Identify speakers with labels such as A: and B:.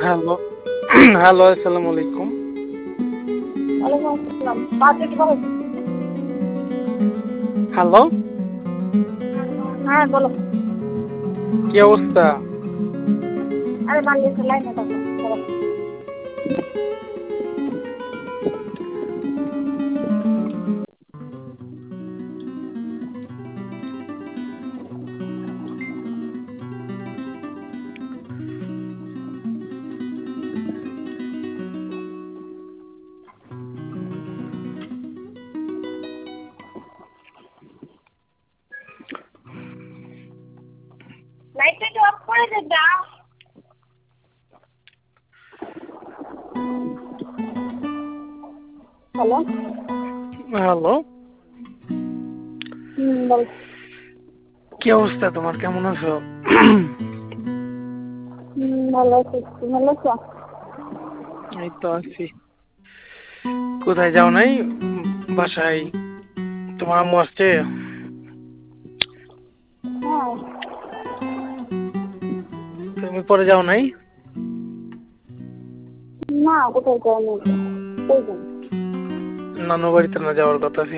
A: Hello hello আসসালামু আলাইকুম।
B: ওয়ালাইকুম আসসালাম। বাদ দিতে পারো?
A: হ্যালো,
B: হ্যাঁ বলো।
A: কি অবস্থা?
B: আরে বাংলাদেশের লাইনে থাকো বলো। লাইটটা একটু অফ করে দে দাও। হ্যালো।
A: হ্যালো,
B: বল।
A: কি অবস্থা তোমার? কেমন আছো?
B: ভালো আছি, তুমি ভালো আছো?
A: এই তো আছি। কোথায় যাও নাই? বাসায় তোমার আম্মু আসছে?
B: হ্যাঁ।
A: তুমি পরে যাও নাই?
B: না কোথায় যাওয়া নেই তো। কই যাবো?
A: নানু বাড়িতে না যাওয়ার কথা ছিল।